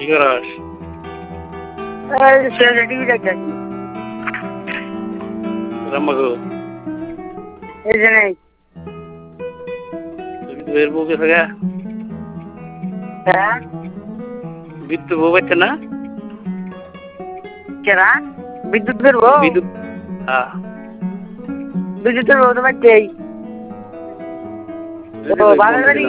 কি করস? টিভি দেখতেছি। রাম্মাগো এই যে নেই। বিদ্যুতের বউ গেছে গা? হ্যাঁ বিদ্যুৎ বউ পাচ্ছে না? কেনা বিদ্যুতের বউ? বিদ্যুৎ হ্যাঁ বিদ্যুতের বউ তো পাচ্ছেই। বাবার বাড়ি